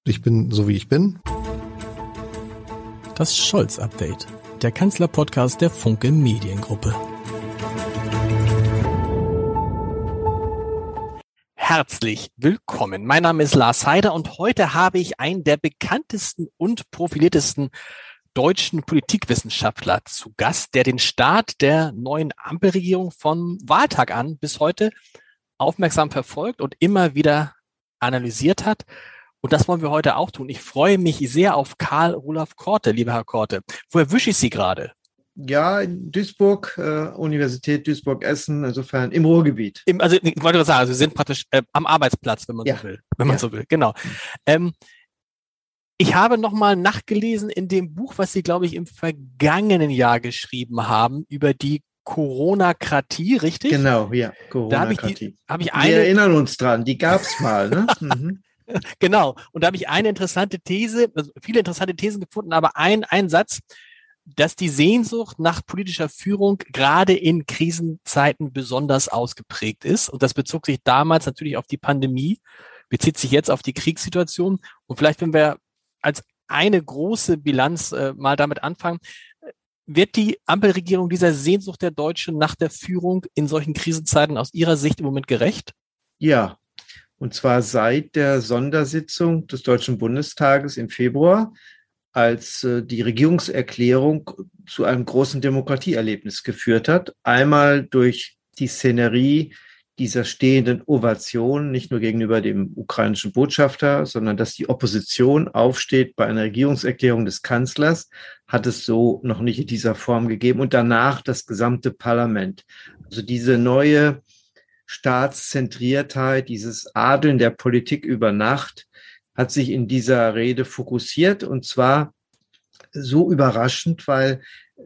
Ich bin so, wie ich bin. Das Scholz-Update, der Kanzler-Podcast der Funke Mediengruppe. Herzlich willkommen. Mein Name ist Lars Heider und heute habe ich einen der bekanntesten und profiliertesten deutschen Politikwissenschaftler zu Gast, der den Start der neuen Ampelregierung vom Wahltag an bis heute aufmerksam verfolgt und immer wieder analysiert hat. Und das wollen wir heute auch tun. Ich freue mich sehr auf Karl Rudolph Korte, lieber Herr Korte. Wo erwische ich Sie gerade? Ja, in Duisburg, Universität Duisburg-Essen, insofern im Ruhrgebiet. Ich wollte gerade sagen, Sie sind praktisch am Arbeitsplatz, wenn man so will. Wenn man so will, genau. Ich habe nochmal nachgelesen in dem Buch, was Sie, glaube ich, im vergangenen Jahr geschrieben haben, über die Corona-Kratie, richtig? Genau, ja, Corona-Kratie. Wir erinnern uns dran, die gab es mal, ne? Mhm. Genau. Und da habe ich eine interessante These, also viele interessante Thesen gefunden, aber ein Satz, dass die Sehnsucht nach politischer Führung gerade in Krisenzeiten besonders ausgeprägt ist. Und das bezog sich damals natürlich auf die Pandemie, bezieht sich jetzt auf die Kriegssituation. Und vielleicht, wenn wir als eine große Bilanz mal damit anfangen, wird die Ampelregierung dieser Sehnsucht der Deutschen nach der Führung in solchen Krisenzeiten aus Ihrer Sicht im Moment gerecht? Ja. Und zwar seit der Sondersitzung des Deutschen Bundestages im Februar, als die Regierungserklärung zu einem großen Demokratieerlebnis geführt hat. Einmal durch die Szenerie dieser stehenden Ovation, nicht nur gegenüber dem ukrainischen Botschafter, sondern dass die Opposition aufsteht bei einer Regierungserklärung des Kanzlers, hat es so noch nicht in dieser Form gegeben. Und danach das gesamte Parlament. Also diese neue Staatszentriertheit, dieses Adeln der Politik über Nacht hat sich in dieser Rede fokussiert, und zwar so überraschend, weil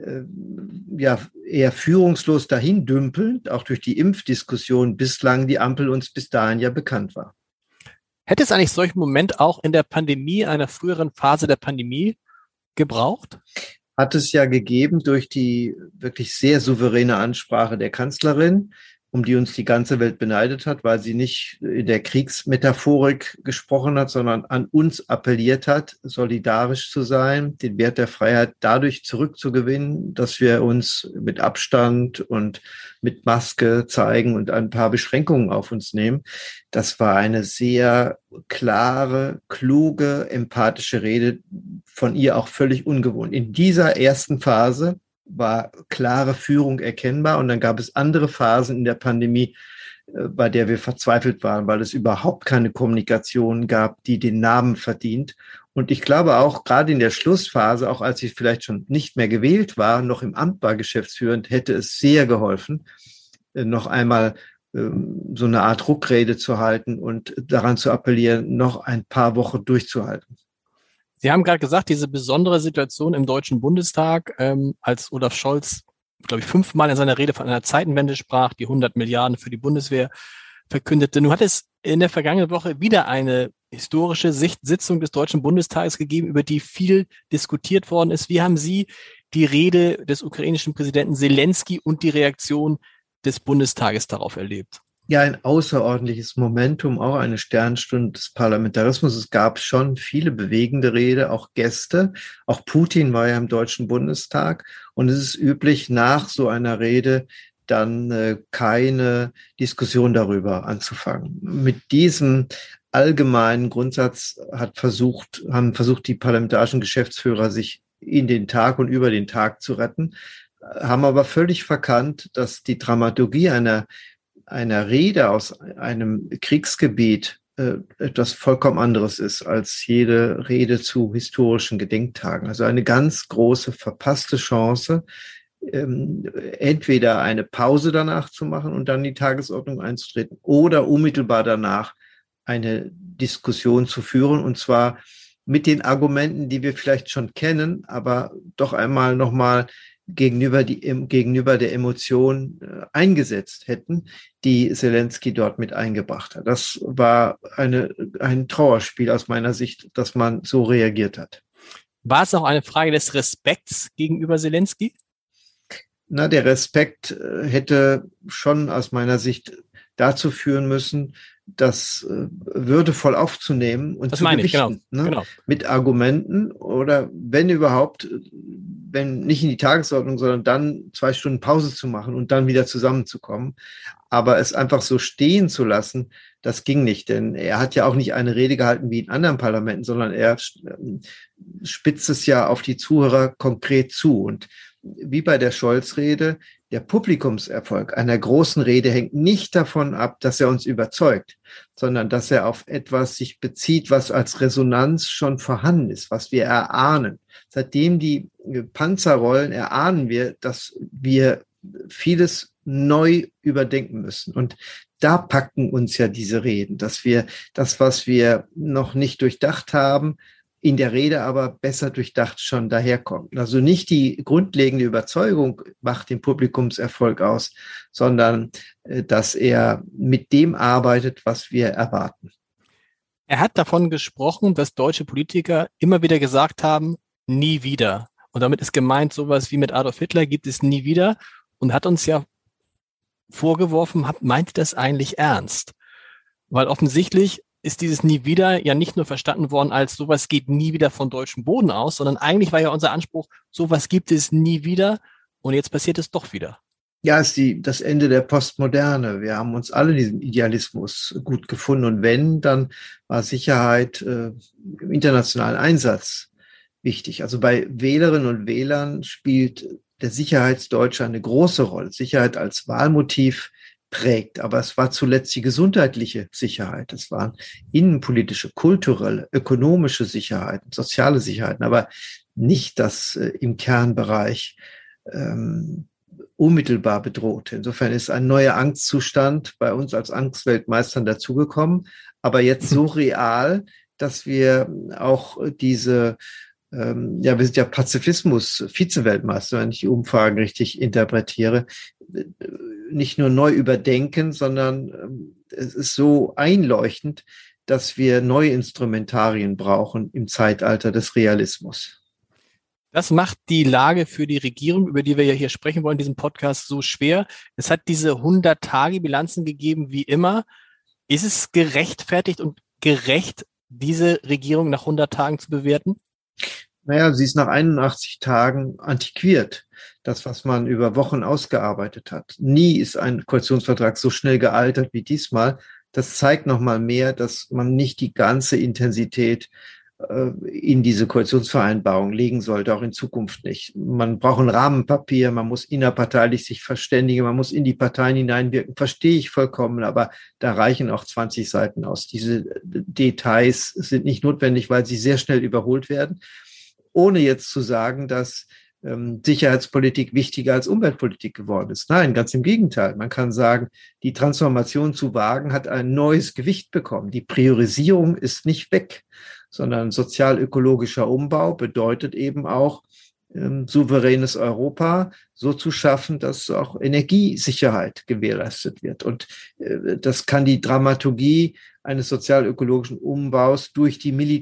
eher führungslos dahin dümpelnd, auch durch die Impfdiskussion bislang die Ampel uns bis dahin ja bekannt war. Hätte es eigentlich solchen Moment auch in der Pandemie, einer früheren Phase der Pandemie gebraucht? Hat es ja gegeben durch die wirklich sehr souveräne Ansprache der Kanzlerin, um die uns die ganze Welt beneidet hat, weil sie nicht in der Kriegsmetaphorik gesprochen hat, sondern an uns appelliert hat, solidarisch zu sein, den Wert der Freiheit dadurch zurückzugewinnen, dass wir uns mit Abstand und mit Maske zeigen und ein paar Beschränkungen auf uns nehmen. Das war eine sehr klare, kluge, empathische Rede, von ihr auch völlig ungewohnt. In dieser ersten Phase war klare Führung erkennbar, und dann gab es andere Phasen in der Pandemie, bei der wir verzweifelt waren, weil es überhaupt keine Kommunikation gab, die den Namen verdient. Und ich glaube auch, gerade in der Schlussphase, auch als sie vielleicht schon nicht mehr gewählt war, noch im Amt war geschäftsführend, hätte es sehr geholfen, noch einmal so eine Art Druckrede zu halten und daran zu appellieren, noch ein paar Wochen durchzuhalten. Sie haben gerade gesagt, diese besondere Situation im Deutschen Bundestag, als Olaf Scholz, glaube ich, 5-mal in seiner Rede von einer Zeitenwende sprach, die 100 Milliarden für die Bundeswehr verkündete. Nun hat es in der vergangenen Woche wieder eine historische Sitzung des Deutschen Bundestages gegeben, über die viel diskutiert worden ist. Wie haben Sie die Rede des ukrainischen Präsidenten Zelensky und die Reaktion des Bundestages darauf erlebt? Ja, ein außerordentliches Momentum, auch eine Sternstunde des Parlamentarismus. Es gab schon viele bewegende Rede, auch Gäste. Auch Putin war ja im Deutschen Bundestag. Und es ist üblich, nach so einer Rede dann keine Diskussion darüber anzufangen. Mit diesem allgemeinen Grundsatz haben versucht die parlamentarischen Geschäftsführer, sich in den Tag und über den Tag zu retten, haben aber völlig verkannt, dass die Dramaturgie einer Rede aus einem Kriegsgebiet etwas vollkommen anderes ist als jede Rede zu historischen Gedenktagen. Also eine ganz große verpasste Chance, entweder eine Pause danach zu machen und dann die Tagesordnung einzutreten oder unmittelbar danach eine Diskussion zu führen, und zwar mit den Argumenten, die wir vielleicht schon kennen, aber doch einmal nochmal gegenüber der Emotion eingesetzt hätten, die Zelensky dort mit eingebracht hat. Das war ein Trauerspiel aus meiner Sicht, dass man so reagiert hat. War es auch eine Frage des Respekts gegenüber Zelensky? Der Respekt hätte schon aus meiner Sicht dazu führen müssen, das würdevoll aufzunehmen und das zu meine ich, gewichten, genau. mit Argumenten oder wenn überhaupt, wenn nicht in die Tagesordnung, sondern dann 2 Stunden Pause zu machen und dann wieder zusammenzukommen. Aber es einfach so stehen zu lassen, das ging nicht, denn er hat ja auch nicht eine Rede gehalten wie in anderen Parlamenten, sondern er spitzt es ja auf die Zuhörer konkret zu. Und wie bei der Scholz-Rede, der Publikumserfolg einer großen Rede hängt nicht davon ab, dass er uns überzeugt, sondern dass er auf etwas sich bezieht, was als Resonanz schon vorhanden ist, was wir erahnen. Seitdem die Panzer rollen, erahnen wir, dass wir vieles neu überdenken müssen. Und da packen uns ja diese Reden, dass wir das, was wir noch nicht durchdacht haben, in der Rede aber besser durchdacht schon daherkommt. Also nicht die grundlegende Überzeugung macht den Publikumserfolg aus, sondern dass er mit dem arbeitet, was wir erwarten. Er hat davon gesprochen, dass deutsche Politiker immer wieder gesagt haben, nie wieder. Und damit ist gemeint, sowas wie mit Adolf Hitler gibt es nie wieder. Und hat uns ja vorgeworfen, meint das eigentlich ernst? Weil offensichtlich ist dieses nie wieder ja nicht nur verstanden worden als sowas geht nie wieder von deutschem Boden aus, sondern eigentlich war ja unser Anspruch, sowas gibt es nie wieder und jetzt passiert es doch wieder. Ja, ist das Ende der Postmoderne. Wir haben uns alle in diesem Idealismus gut gefunden und wenn, dann war Sicherheit im internationalen Einsatz wichtig. Also bei Wählerinnen und Wählern spielt der Sicherheitsdeutsche eine große Rolle. Sicherheit als Wahlmotiv prägt, aber es war zuletzt die gesundheitliche Sicherheit. Es waren innenpolitische, kulturelle, ökonomische Sicherheiten, soziale Sicherheiten, aber nicht das im Kernbereich unmittelbar bedrohte. Insofern ist ein neuer Angstzustand bei uns als Angstweltmeistern dazugekommen, aber jetzt so real, dass wir auch diese wir sind ja Pazifismus-Vize-Weltmeister, wenn ich die Umfragen richtig interpretiere, nicht nur neu überdenken, sondern es ist so einleuchtend, dass wir neue Instrumentarien brauchen im Zeitalter des Realismus. Das macht die Lage für die Regierung, über die wir ja hier sprechen wollen, in diesem Podcast so schwer. Es hat diese 100-Tage-Bilanzen gegeben, wie immer. Ist es gerechtfertigt und gerecht, diese Regierung nach 100 Tagen zu bewerten? Naja, sie ist nach 81 Tagen antiquiert. Das, was man über Wochen ausgearbeitet hat. Nie ist ein Koalitionsvertrag so schnell gealtert wie diesmal. Das zeigt nochmal mehr, dass man nicht die ganze Intensität in diese Koalitionsvereinbarung legen sollte, auch in Zukunft nicht. Man braucht ein Rahmenpapier, man muss innerparteilich sich verständigen, man muss in die Parteien hineinwirken, verstehe ich vollkommen, aber da reichen auch 20 Seiten aus. Diese Details sind nicht notwendig, weil sie sehr schnell überholt werden. Ohne jetzt zu sagen, dass Sicherheitspolitik wichtiger als Umweltpolitik geworden ist. Nein, ganz im Gegenteil. Man kann sagen, die Transformation zu wagen hat ein neues Gewicht bekommen. Die Priorisierung ist nicht weg, sondern sozial-ökologischer Umbau bedeutet eben auch, souveränes Europa so zu schaffen, dass auch Energiesicherheit gewährleistet wird. Und das kann die Dramaturgie eines sozial-ökologischen Umbaus durch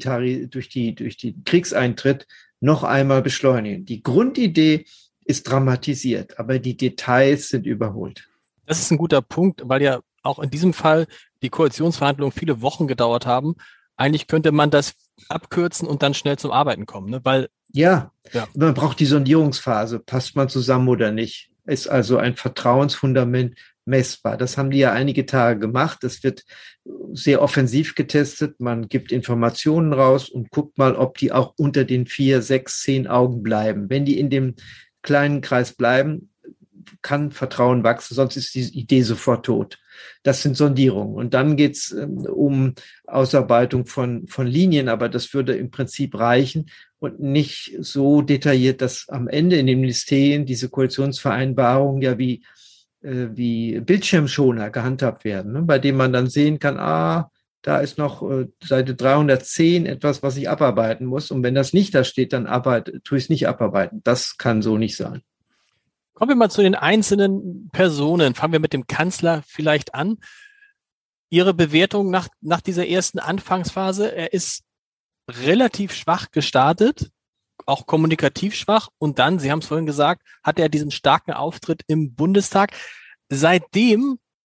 die Kriegseintritt noch einmal beschleunigen. Die Grundidee ist dramatisiert, aber die Details sind überholt. Das ist ein guter Punkt, weil ja auch in diesem Fall die Koalitionsverhandlungen viele Wochen gedauert haben. Eigentlich könnte man das abkürzen und dann schnell zum Arbeiten kommen, ne? Weil ja, man braucht die Sondierungsphase. Passt man zusammen oder nicht? Ist also ein Vertrauensfundament messbar. Das haben die ja einige Tage gemacht. Das wird sehr offensiv getestet. Man gibt Informationen raus und guckt mal, ob die auch unter den 4, 6, 10 Augen bleiben. Wenn die in dem kleinen Kreis bleiben, kann Vertrauen wachsen, sonst ist die Idee sofort tot. Das sind Sondierungen. Und dann geht es um Ausarbeitung von Linien, aber das würde im Prinzip reichen und nicht so detailliert, dass am Ende in den Ministerien diese Koalitionsvereinbarungen ja wie Bildschirmschoner gehandhabt werden, ne? Bei dem man dann sehen kann, da ist noch Seite 310 etwas, was ich abarbeiten muss. Und wenn das nicht da steht, dann tue ich es nicht abarbeiten. Das kann so nicht sein. Kommen wir mal zu den einzelnen Personen. Fangen wir mit dem Kanzler vielleicht an. Ihre Bewertung nach dieser ersten Anfangsphase, er ist relativ schwach gestartet, auch kommunikativ schwach. Und dann, Sie haben es vorhin gesagt, hatte er diesen starken Auftritt im Bundestag. Seitdem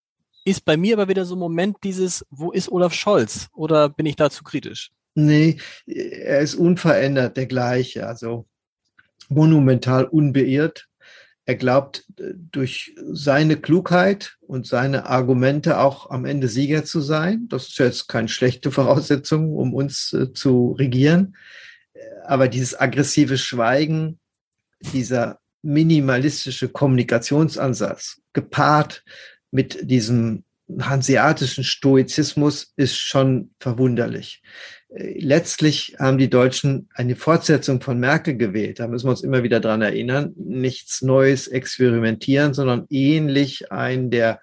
ist bei mir aber wieder so ein Moment dieses, wo ist Olaf Scholz? Oder bin ich da zu kritisch? Nee, er ist unverändert der gleiche, also monumental unbeirrt. Er glaubt, durch seine Klugheit und seine Argumente auch am Ende Sieger zu sein. Das ist jetzt keine schlechte Voraussetzung, um uns zu regieren. Aber dieses aggressive Schweigen, dieser minimalistische Kommunikationsansatz, gepaart mit diesem hanseatischen Stoizismus, ist schon verwunderlich. Letztlich haben die Deutschen eine Fortsetzung von Merkel gewählt. Da müssen wir uns immer wieder dran erinnern. Nichts Neues experimentieren, sondern ähnlich der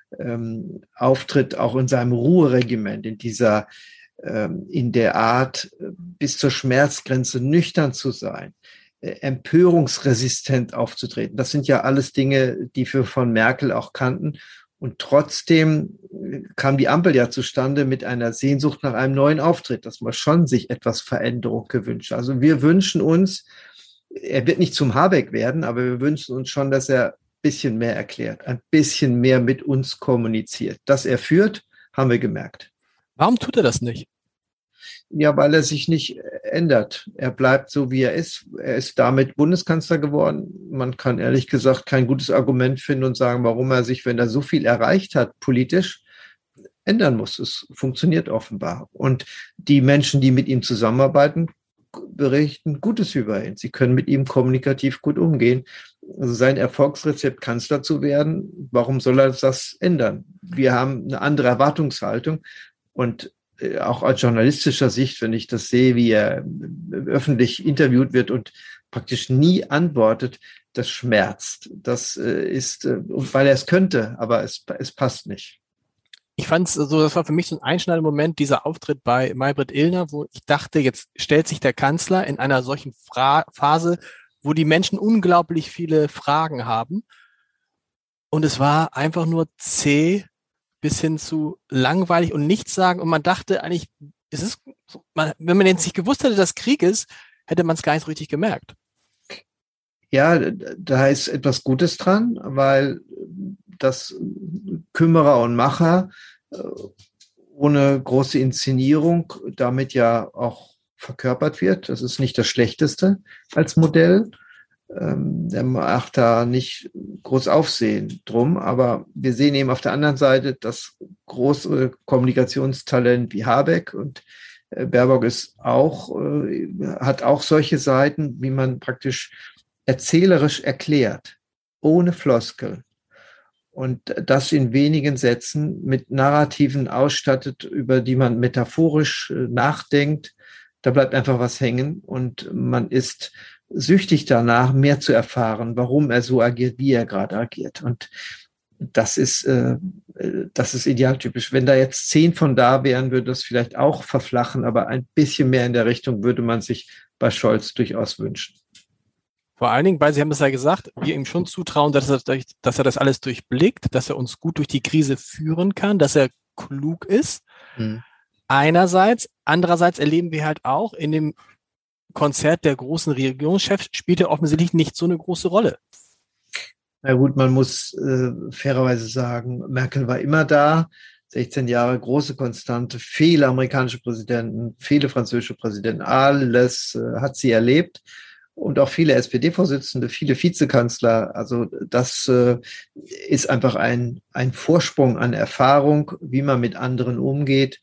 Auftritt auch in seinem Ruheregiment, in der Art, bis zur Schmerzgrenze nüchtern zu sein, empörungsresistent aufzutreten. Das sind ja alles Dinge, die wir von Merkel auch kannten. Und trotzdem kam die Ampel ja zustande mit einer Sehnsucht nach einem neuen Auftritt, dass man schon sich etwas Veränderung gewünscht. Also wir wünschen uns, er wird nicht zum Habeck werden, aber wir wünschen uns schon, dass er ein bisschen mehr erklärt, ein bisschen mehr mit uns kommuniziert. Dass er führt, haben wir gemerkt. Warum tut er das nicht? Ja, weil er sich nicht ändert. Er bleibt so, wie er ist. Er ist damit Bundeskanzler geworden. Man kann ehrlich gesagt kein gutes Argument finden und sagen, warum er sich, wenn er so viel erreicht hat, politisch ändern muss. Es funktioniert offenbar. Und die Menschen, die mit ihm zusammenarbeiten, berichten Gutes über ihn. Sie können mit ihm kommunikativ gut umgehen. Also sein Erfolgsrezept, Kanzler zu werden, warum soll er das ändern? Wir haben eine andere Erwartungshaltung und auch aus journalistischer Sicht, wenn ich das sehe, wie er öffentlich interviewt wird und praktisch nie antwortet, das schmerzt. Das ist, weil er es könnte, aber es passt nicht. Ich fand es so, das war für mich so ein einschneidender Moment, dieser Auftritt bei Maybrit Illner, wo ich dachte, jetzt stellt sich der Kanzler in einer solchen Phase, wo die Menschen unglaublich viele Fragen haben. Und es war einfach nur zäh, bis hin zu langweilig und nichts sagen. Und man dachte eigentlich, wenn man jetzt nicht gewusst hätte, dass Krieg ist, hätte man es gar nicht so richtig gemerkt. Ja, da ist etwas Gutes dran, weil das Kümmerer und Macher ohne große Inszenierung damit ja auch verkörpert wird. Das ist nicht das Schlechteste als Modell. Der macht da nicht groß Aufsehen drum, aber wir sehen eben auf der anderen Seite das große Kommunikationstalent wie Habeck, und Baerbock hat auch solche Seiten, wie man praktisch erzählerisch erklärt, ohne Floskel. Und das in wenigen Sätzen mit Narrativen ausstattet, über die man metaphorisch nachdenkt. Da bleibt einfach was hängen und man ist süchtig danach, mehr zu erfahren, warum er so agiert, wie er gerade agiert. Und das ist idealtypisch. Wenn da jetzt 10 von da wären, würde das vielleicht auch verflachen, aber ein bisschen mehr in der Richtung würde man sich bei Scholz durchaus wünschen. Vor allen Dingen, weil Sie haben es ja gesagt, wir ihm schon zutrauen, dass er das alles durchblickt, dass er uns gut durch die Krise führen kann, dass er klug ist. Einerseits. Andererseits erleben wir halt auch in dem Konzert der großen Regierungschefs spielt er offensichtlich nicht so eine große Rolle. Na gut, man muss fairerweise sagen, Merkel war immer da, 16 Jahre, große Konstante, viele amerikanische Präsidenten, viele französische Präsidenten, alles hat sie erlebt. Und auch viele SPD-Vorsitzende, viele Vizekanzler. Also das ist einfach ein Vorsprung an Erfahrung, wie man mit anderen umgeht.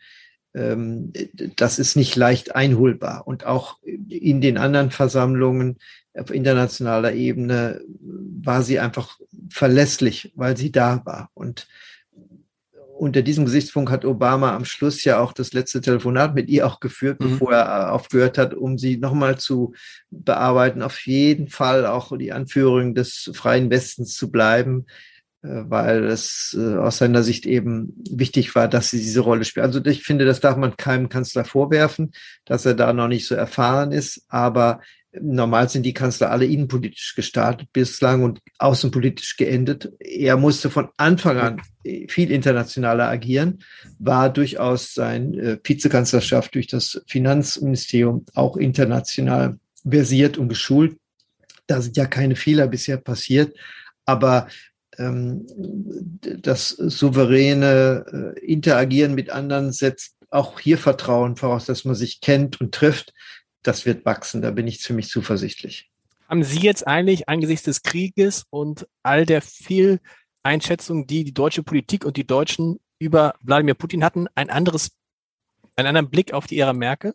Das ist nicht leicht einholbar. Und auch in den anderen Versammlungen auf internationaler Ebene war sie einfach verlässlich, weil sie da war. Und unter diesem Gesichtspunkt hat Obama am Schluss ja auch das letzte Telefonat mit ihr auch geführt, bevor er aufgehört hat, um sie nochmal zu bearbeiten. Auf jeden Fall auch die Anführung des Freien Westens zu bleiben, weil es aus seiner Sicht eben wichtig war, dass sie diese Rolle spielt. Also ich finde, das darf man keinem Kanzler vorwerfen, dass er da noch nicht so erfahren ist, aber normal sind die Kanzler alle innenpolitisch gestartet bislang und außenpolitisch geendet. Er musste von Anfang an viel internationaler agieren, war durchaus seine Vizekanzlerschaft durch das Finanzministerium auch international versiert und geschult. Da sind ja keine Fehler bisher passiert, aber das souveräne Interagieren mit anderen setzt auch hier Vertrauen voraus, dass man sich kennt und trifft. Das wird wachsen, da bin ich ziemlich zuversichtlich. Haben Sie jetzt eigentlich angesichts des Krieges und all der Fehleinschätzung, die die deutsche Politik und die Deutschen über Wladimir Putin hatten, einen anderen Blick auf die Ära Merkel?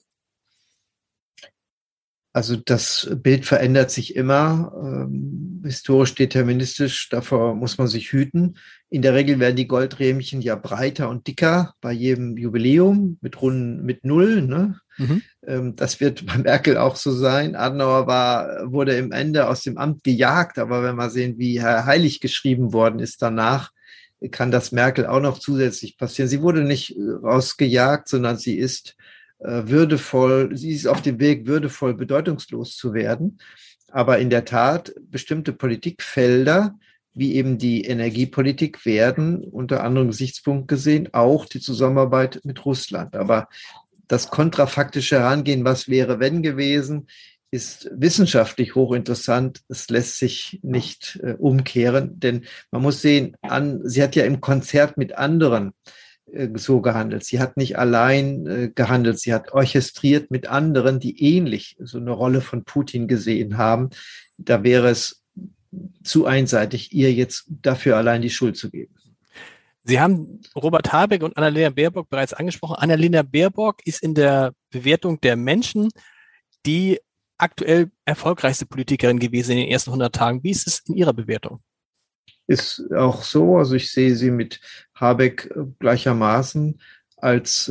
Also das Bild verändert sich immer, historisch deterministisch, davor muss man sich hüten. In der Regel werden die Goldrähmchen ja breiter und dicker bei jedem Jubiläum mit Null. Ne? Das wird bei Merkel auch so sein. Adenauer wurde im Ende aus dem Amt gejagt, aber wenn wir sehen, wie Herr Heilig geschrieben worden ist danach, kann das Merkel auch noch zusätzlich passieren. Sie wurde nicht rausgejagt, sondern sie ist sie ist auf dem Weg, würdevoll bedeutungslos zu werden. Aber in der Tat, bestimmte Politikfelder, wie eben die Energiepolitik, werden unter anderem Gesichtspunkt gesehen, auch die Zusammenarbeit mit Russland. Aber das kontrafaktische Herangehen, was wäre, wenn gewesen, ist wissenschaftlich hochinteressant. Es lässt sich nicht umkehren, denn man muss sehen, sie hat ja im Konzert mit anderen so gehandelt. Sie hat nicht allein gehandelt, sie hat orchestriert mit anderen, die ähnlich so eine Rolle von Putin gesehen haben. Da wäre es zu einseitig, ihr jetzt dafür allein die Schuld zu geben. Sie haben Robert Habeck und Annalena Baerbock bereits angesprochen. Annalena Baerbock ist in der Bewertung der Menschen die aktuell erfolgreichste Politikerin gewesen in den ersten 100 Tagen. Wie ist es in Ihrer Bewertung? Ist auch so, also ich sehe sie mit Habeck gleichermaßen als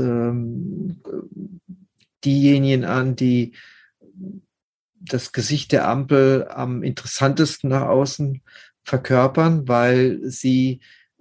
diejenigen an, die das Gesicht der Ampel am interessantesten nach außen verkörpern, weil sie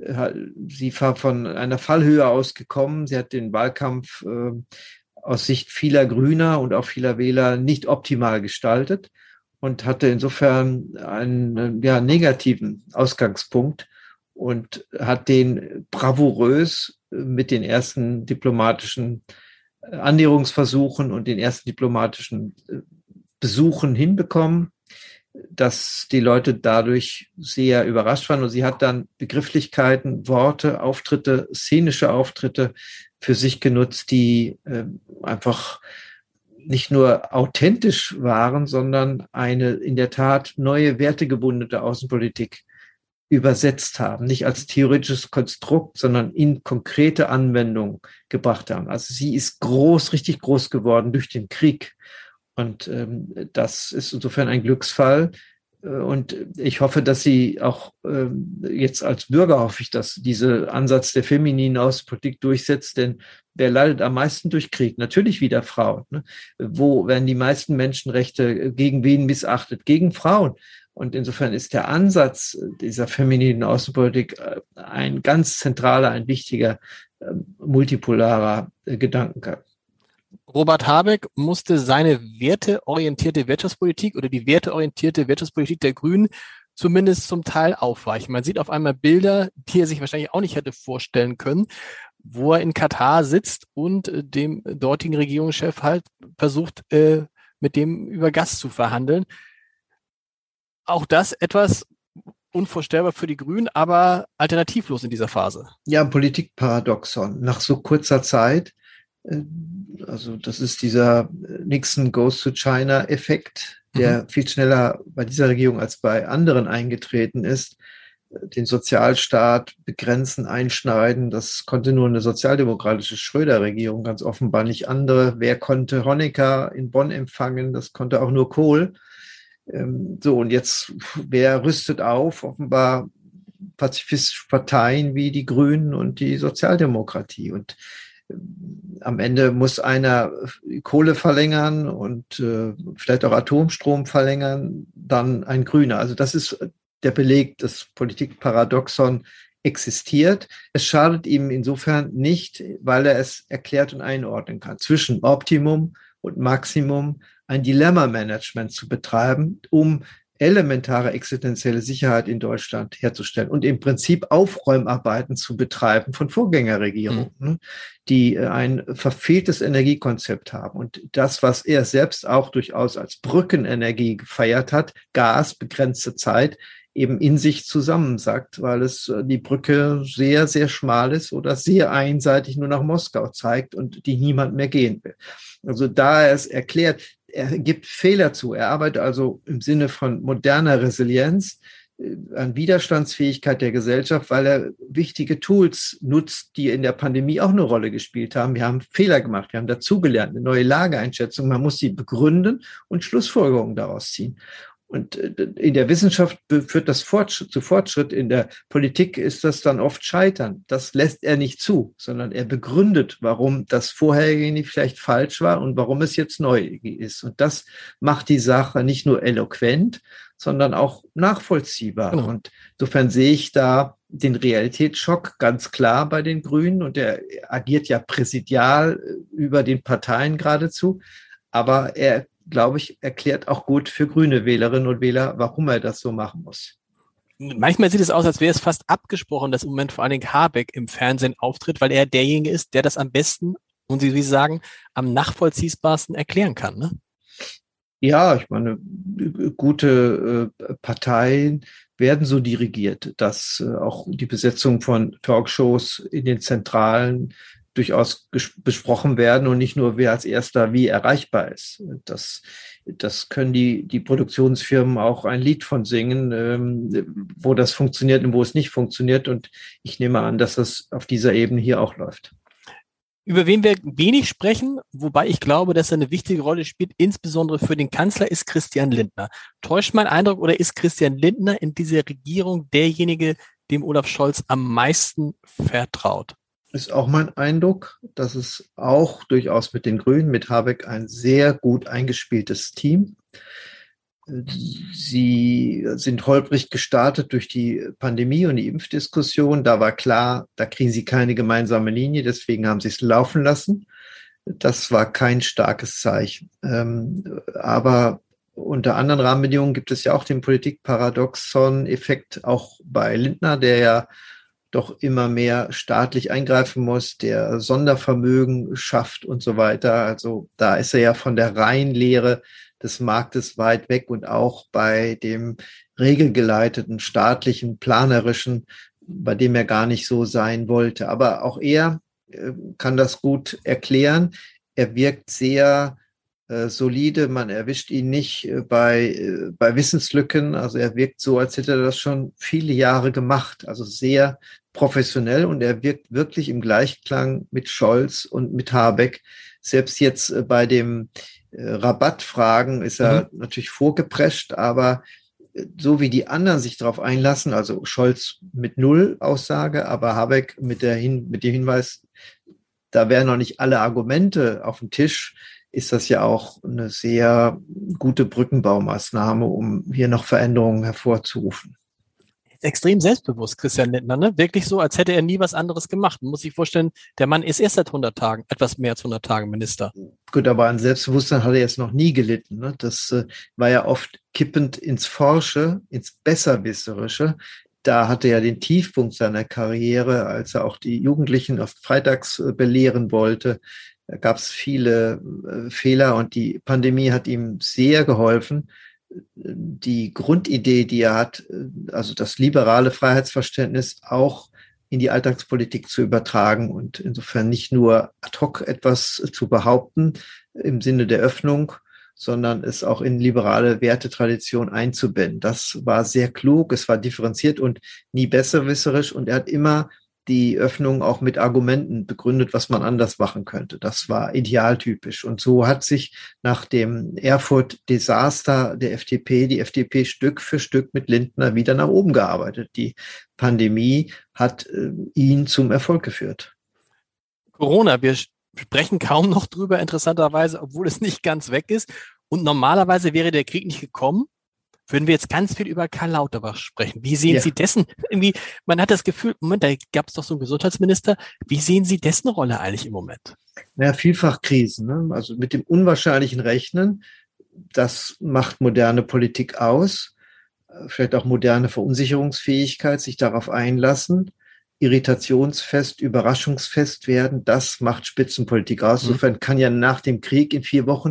war von einer Fallhöhe ausgekommen. Sie hat den Wahlkampf aus Sicht vieler Grüner und auch vieler Wähler nicht optimal gestaltet und hatte insofern einen negativen Ausgangspunkt und hat den bravourös mit den ersten diplomatischen Annäherungsversuchen und den ersten diplomatischen Besuchen hinbekommen, dass die Leute dadurch sehr überrascht waren. Und sie hat dann Begrifflichkeiten, Worte, Auftritte, szenische Auftritte für sich genutzt, die einfach nicht nur authentisch waren, sondern eine in der Tat neue wertegebundene Außenpolitik übersetzt haben, nicht als theoretisches Konstrukt, sondern in konkrete Anwendung gebracht haben. Also sie ist richtig groß geworden durch den Krieg. Und das ist insofern ein Glücksfall. Und ich hoffe, dass sie auch jetzt als Bürger, hoffe ich, dass dieser Ansatz der femininen Außenpolitik durchsetzt. Denn wer leidet am meisten durch Krieg? Natürlich wieder Frauen. Ne? Wo werden die meisten Menschenrechte gegen wen missachtet? Gegen Frauen. Und insofern ist der Ansatz dieser femininen Außenpolitik ein ganz zentraler, ein wichtiger, multipolarer Gedankengang. Robert Habeck musste seine werteorientierte Wirtschaftspolitik oder die werteorientierte Wirtschaftspolitik der Grünen zumindest zum Teil aufweichen. Man sieht auf einmal Bilder, die er sich wahrscheinlich auch nicht hätte vorstellen können, wo er in Katar sitzt und dem dortigen Regierungschef halt versucht, mit dem über Gas zu verhandeln. Auch das etwas unvorstellbar für die Grünen, aber alternativlos in dieser Phase. Ja, Politikparadoxon. Nach so kurzer Zeit, also das ist dieser Nixon goes to China-Effekt, der viel schneller bei dieser Regierung als bei anderen eingetreten ist. Den Sozialstaat begrenzen, einschneiden, das konnte nur eine sozialdemokratische Schröder-Regierung, ganz offenbar nicht andere. Wer konnte Honecker in Bonn empfangen? Das konnte auch nur Kohl. So, und jetzt, wer rüstet auf? Offenbar pazifistische Parteien wie die Grünen und die Sozialdemokratie. Und am Ende muss einer Kohle verlängern und vielleicht auch Atomstrom verlängern, dann ein Grüner. Also das ist der Beleg, dass Politikparadoxon existiert. Es schadet ihm insofern nicht, weil er es erklärt und einordnen kann. Zwischen Optimum und Maximum ein Dilemma-Management zu betreiben, um elementare existenzielle Sicherheit in Deutschland herzustellen und im Prinzip Aufräumarbeiten zu betreiben von Vorgängerregierungen, die ein verfehltes Energiekonzept haben. Und das, was er selbst auch durchaus als Brückenenergie gefeiert hat, Gas, begrenzte Zeit, eben in sich zusammensackt, weil es die Brücke sehr, sehr schmal ist oder sehr einseitig nur nach Moskau zeigt und die niemand mehr gehen will. Also da er es erklärt, er gibt Fehler zu. Er arbeitet also im Sinne von moderner Resilienz an Widerstandsfähigkeit der Gesellschaft, weil er wichtige Tools nutzt, die in der Pandemie auch eine Rolle gespielt haben. Wir haben Fehler gemacht, wir haben dazugelernt, eine neue Lageeinschätzung. Man muss sie begründen und Schlussfolgerungen daraus ziehen. Und in der Wissenschaft führt das zu Fortschritt. In der Politik ist das dann oft Scheitern. Das lässt er nicht zu, sondern er begründet, warum das vorherige vielleicht falsch war und warum es jetzt neu ist. Und das macht die Sache nicht nur eloquent, sondern auch nachvollziehbar. Genau. Und insofern sehe ich da den Realitätsschock ganz klar bei den Grünen. Und er agiert ja präsidial über den Parteien geradezu. Aber er, glaube ich, erklärt auch gut für grüne Wählerinnen und Wähler, warum er das so machen muss. Manchmal sieht es aus, als wäre es fast abgesprochen, dass im Moment vor allen Dingen Habeck im Fernsehen auftritt, weil er derjenige ist, der das am besten und wie Sie sagen, am nachvollziehbarsten erklären kann, ne? Ja, ich meine, gute Parteien werden so dirigiert, dass auch die Besetzung von Talkshows in den Zentralen durchaus besprochen werden und nicht nur, wer als Erster wie erreichbar ist. Das können die Produktionsfirmen auch ein Lied von singen, wo das funktioniert und wo es nicht funktioniert. Und ich nehme an, dass das auf dieser Ebene hier auch läuft. Über wen wir wenig sprechen, wobei ich glaube, dass er eine wichtige Rolle spielt, insbesondere für den Kanzler, ist Christian Lindner. Täuscht mein Eindruck oder ist Christian Lindner in dieser Regierung derjenige, dem Olaf Scholz am meisten vertraut? Ist auch mein Eindruck, dass es auch durchaus mit den Grünen, mit Habeck ein sehr gut eingespieltes Team. Sie sind holprig gestartet durch die Pandemie und die Impfdiskussion. Da war klar, da kriegen sie keine gemeinsame Linie, deswegen haben sie es laufen lassen. Das war kein starkes Zeichen. Aber unter anderen Rahmenbedingungen gibt es ja auch den Politikparadoxon-Effekt auch bei Lindner, der ja doch immer mehr staatlich eingreifen muss, der Sondervermögen schafft und so weiter. Also da ist er ja von der Reihenlehre des Marktes weit weg und auch bei dem regelgeleiteten, staatlichen, planerischen, bei dem er gar nicht so sein wollte. Aber auch er kann das gut erklären. Er wirkt sehr solide, man erwischt ihn nicht bei Wissenslücken. Also er wirkt so, als hätte er das schon viele Jahre gemacht. Also sehr professionell und er wirkt wirklich im Gleichklang mit Scholz und mit Habeck. Selbst jetzt bei dem Rabattfragen ist er natürlich vorgeprescht, aber so wie die anderen sich darauf einlassen, also Scholz mit Null Aussage, aber Habeck mit dem Hinweis, da wären noch nicht alle Argumente auf dem Tisch, ist das ja auch eine sehr gute Brückenbaumaßnahme, um hier noch Veränderungen hervorzurufen. Extrem selbstbewusst, Christian Lindner, ne? Wirklich so, als hätte er nie was anderes gemacht. Man muss sich vorstellen, der Mann ist erst seit 100 Tagen, etwas mehr als 100 Tagen Minister. Gut, aber an Selbstbewusstsein hat er jetzt noch nie gelitten, ne? Das war ja oft kippend ins Forsche, ins Besserwisserische. Da hatte er den Tiefpunkt seiner Karriere, als er auch die Jugendlichen oft freitags belehren wollte. Da gab es viele Fehler und die Pandemie hat ihm sehr geholfen. Die Grundidee, die er hat, also das liberale Freiheitsverständnis auch in die Alltagspolitik zu übertragen und insofern nicht nur ad hoc etwas zu behaupten im Sinne der Öffnung, sondern es auch in liberale Wertetradition einzubinden. Das war sehr klug, es war differenziert und nie besserwisserisch und er hat immer die Öffnung auch mit Argumenten begründet, was man anders machen könnte. Das war idealtypisch. Und so hat sich nach dem Erfurt-Desaster der FDP, die FDP Stück für Stück mit Lindner wieder nach oben gearbeitet. Die Pandemie hat ihn zum Erfolg geführt. Corona, wir sprechen kaum noch drüber, interessanterweise, obwohl es nicht ganz weg ist. Und normalerweise wäre der Krieg nicht gekommen, würden wir jetzt ganz viel über Karl Lauterbach sprechen. Wie sehen Sie dessen? Irgendwie, man hat das Gefühl, Moment, da gab es doch so einen Gesundheitsminister. Wie sehen Sie dessen Rolle eigentlich im Moment? Naja, vielfach Krisen, ne? Also mit dem unwahrscheinlichen Rechnen, das macht moderne Politik aus. Vielleicht auch moderne Verunsicherungsfähigkeit, sich darauf einlassen, irritationsfest, überraschungsfest werden, das macht Spitzenpolitik aus. Insofern kann ja nach dem Krieg in 4 Wochen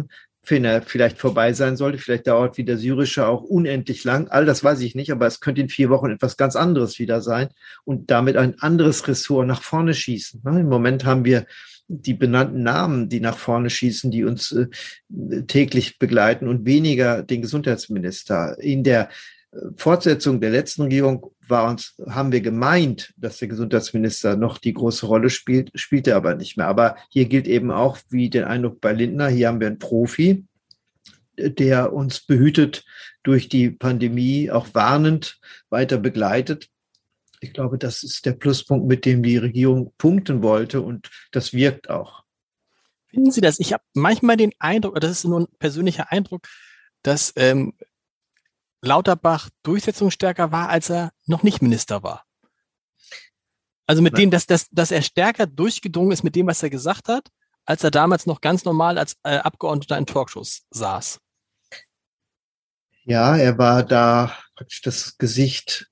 wenn er vielleicht vorbei sein sollte. Vielleicht dauert wie der syrische auch unendlich lang. All das weiß ich nicht, aber es könnte in 4 Wochen etwas ganz anderes wieder sein und damit ein anderes Ressort nach vorne schießen. Im Moment haben wir die benannten Namen, die nach vorne schießen, die uns täglich begleiten und weniger den Gesundheitsminister. In der Fortsetzung der letzten Regierung haben wir gemeint, dass der Gesundheitsminister noch die große Rolle spielt, spielt er aber nicht mehr. Aber hier gilt eben auch, wie den Eindruck bei Lindner, hier haben wir einen Profi, der uns behütet durch die Pandemie, auch warnend weiter begleitet. Ich glaube, das ist der Pluspunkt, mit dem die Regierung punkten wollte und das wirkt auch. Finden Sie das? Ich habe manchmal den Eindruck, das ist nur ein persönlicher Eindruck, dass Lauterbach durchsetzungsstärker war, als er noch nicht Minister war. Also mit dem, dass er stärker durchgedrungen ist mit dem, was er gesagt hat, als er damals noch ganz normal als Abgeordneter in Talkshows saß. Ja, er war da praktisch das Gesicht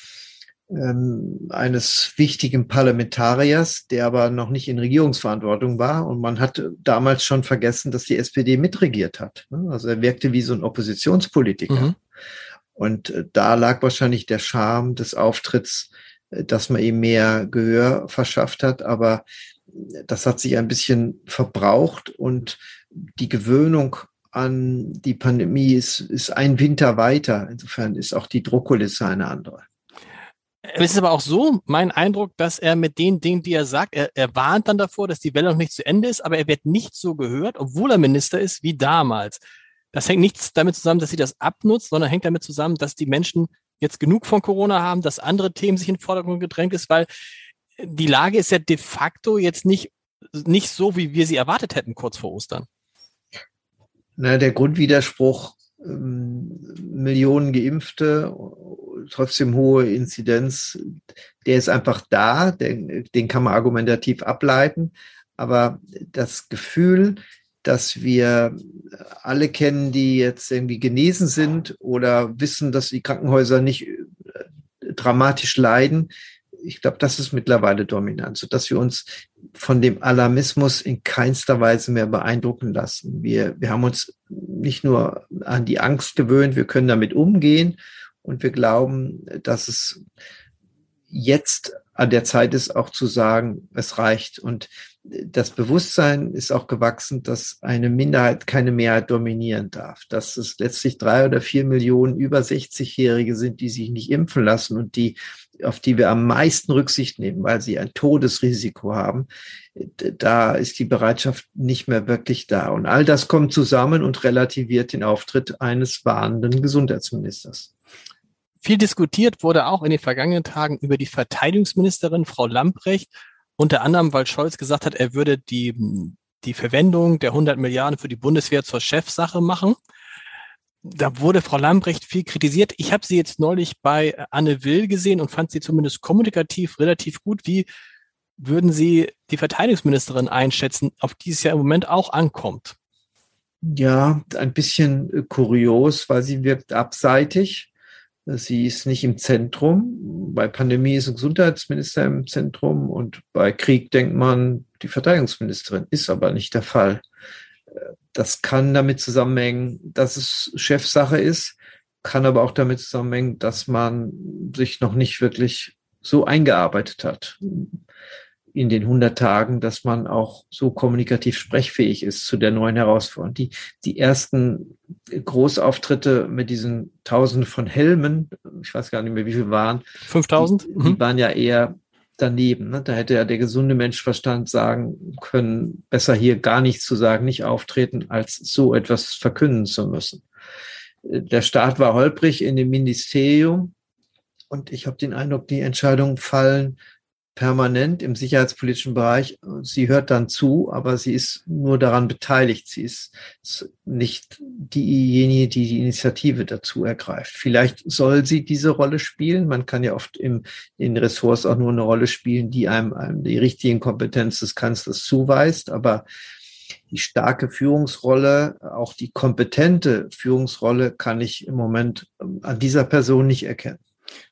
eines wichtigen Parlamentariers, der aber noch nicht in Regierungsverantwortung war. Und man hat damals schon vergessen, dass die SPD mitregiert hat. Also er wirkte wie so ein Oppositionspolitiker. Mhm. Und da lag wahrscheinlich der Charme des Auftritts, dass man ihm mehr Gehör verschafft hat. Aber das hat sich ein bisschen verbraucht und die Gewöhnung an die Pandemie ist ein Winter weiter. Insofern ist auch die Druckkulisse eine andere. Es ist aber auch so, mein Eindruck, dass er mit den Dingen, die er sagt, er warnt dann davor, dass die Welle noch nicht zu Ende ist, aber er wird nicht so gehört, obwohl er Minister ist, wie damals. Das hängt nicht damit zusammen, dass sie das abnutzt, sondern hängt damit zusammen, dass die Menschen jetzt genug von Corona haben, dass andere Themen sich in den Vordergrund gedrängt ist, weil die Lage ist ja de facto jetzt nicht so, wie wir sie erwartet hätten, kurz vor Ostern. Na, der Grundwiderspruch, Millionen Geimpfte, trotzdem hohe Inzidenz, der ist einfach da, den kann man argumentativ ableiten. Aber das Gefühl, dass wir alle kennen, die jetzt irgendwie genesen sind oder wissen, dass die Krankenhäuser nicht dramatisch leiden, ich glaube, das ist mittlerweile dominant, sodass wir uns von dem Alarmismus in keinster Weise mehr beeindrucken lassen. Wir haben uns nicht nur an die Angst gewöhnt, wir können damit umgehen und wir glauben, dass es jetzt an der Zeit ist, auch zu sagen, es reicht. Und das Bewusstsein ist auch gewachsen, dass eine Minderheit keine Mehrheit dominieren darf. Dass es letztlich 3 oder 4 Millionen über 60-Jährige sind, die sich nicht impfen lassen und auf die wir am meisten Rücksicht nehmen, weil sie ein Todesrisiko haben. Da ist die Bereitschaft nicht mehr wirklich da. Und all das kommt zusammen und relativiert den Auftritt eines warnenden Gesundheitsministers. Viel diskutiert wurde auch in den vergangenen Tagen über die Verteidigungsministerin, Frau Lambrecht, unter anderem, weil Scholz gesagt hat, er würde die Verwendung der 100 Milliarden für die Bundeswehr zur Chefsache machen. Da wurde Frau Lambrecht viel kritisiert. Ich habe sie jetzt neulich bei Anne Will gesehen und fand sie zumindest kommunikativ relativ gut. Wie würden Sie die Verteidigungsministerin einschätzen, auf die es ja im Moment auch ankommt? Ja, ein bisschen kurios, weil sie wirkt abseitig. Sie ist nicht im Zentrum. Bei Pandemie ist ein Gesundheitsminister im Zentrum und bei Krieg denkt man, die Verteidigungsministerin ist aber nicht der Fall. Das kann damit zusammenhängen, dass es Chefsache ist, kann aber auch damit zusammenhängen, dass man sich noch nicht wirklich so eingearbeitet hat in den 100 Tagen, dass man auch so kommunikativ sprechfähig ist zu der neuen Herausforderung. Die ersten Großauftritte mit diesen Tausenden von Helmen, ich weiß gar nicht mehr, wie viele waren. 5000? Die waren ja eher daneben. Ne? Da hätte ja der gesunde Menschenverstand sagen können, besser hier gar nichts zu sagen, nicht auftreten, als so etwas verkünden zu müssen. Der Start war holprig in dem Ministerium und ich habe den Eindruck, die Entscheidungen fallen permanent im sicherheitspolitischen Bereich. Sie hört dann zu, aber sie ist nur daran beteiligt. Sie ist nicht diejenige, die die Initiative dazu ergreift. Vielleicht soll sie diese Rolle spielen. Man kann ja oft in Ressorts auch nur eine Rolle spielen, die einem die richtigen Kompetenz des Kanzlers zuweist. Aber die starke Führungsrolle, auch die kompetente Führungsrolle kann ich im Moment an dieser Person nicht erkennen.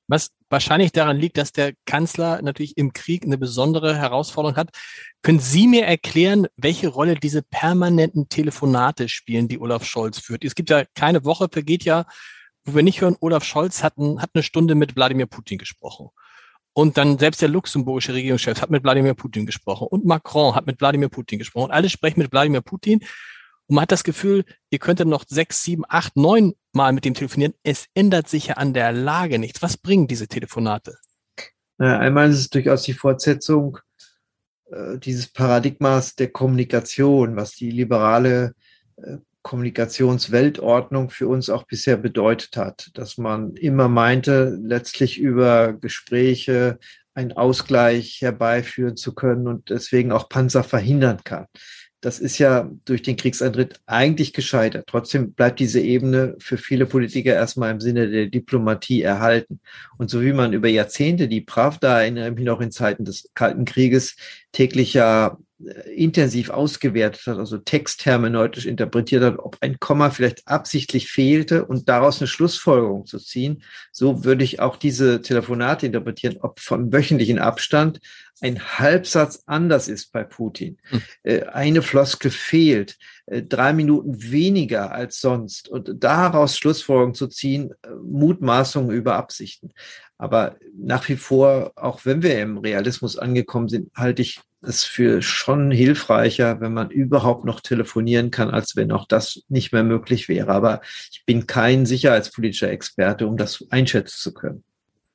Was wahrscheinlich daran liegt, dass der Kanzler natürlich im Krieg eine besondere Herausforderung hat. Können Sie mir erklären, welche Rolle diese permanenten Telefonate spielen, die Olaf Scholz führt? Es gibt ja keine Woche, vergeht ja, wo wir nicht hören, Olaf Scholz hat eine Stunde mit Wladimir Putin gesprochen. Und dann selbst der luxemburgische Regierungschef hat mit Wladimir Putin gesprochen und Macron hat mit Wladimir Putin gesprochen und alle sprechen mit Wladimir Putin. Und man hat das Gefühl, ihr könntet noch 6, 7, 8, 9 Mal mit dem telefonieren. Es ändert sich ja an der Lage nichts. Was bringen diese Telefonate? Einmal ist es durchaus die Fortsetzung dieses Paradigmas der Kommunikation, was die liberale Kommunikationsweltordnung für uns auch bisher bedeutet hat, dass man immer meinte, letztlich über Gespräche einen Ausgleich herbeiführen zu können und deswegen auch Panzer verhindern kann. Das ist ja durch den Kriegseintritt eigentlich gescheitert. Trotzdem bleibt diese Ebene für viele Politiker erstmal im Sinne der Diplomatie erhalten. Und so wie man über Jahrzehnte die Pravda, erinnere mich noch in Zeiten des Kalten Krieges, täglich ja intensiv ausgewertet hat, also texthermeneutisch interpretiert hat, ob ein Komma vielleicht absichtlich fehlte und daraus eine Schlussfolgerung zu ziehen. So würde ich auch diese Telefonate interpretieren, ob vom wöchentlichen Abstand ein Halbsatz anders ist bei Putin. Eine Floskel fehlt, 3 Minuten weniger als sonst und daraus Schlussfolgerungen zu ziehen, Mutmaßungen über Absichten. Aber nach wie vor, auch wenn wir im Realismus angekommen sind, halte ich es für schon hilfreicher, wenn man überhaupt noch telefonieren kann, als wenn auch das nicht mehr möglich wäre. Aber ich bin kein sicherheitspolitischer Experte, um das einschätzen zu können.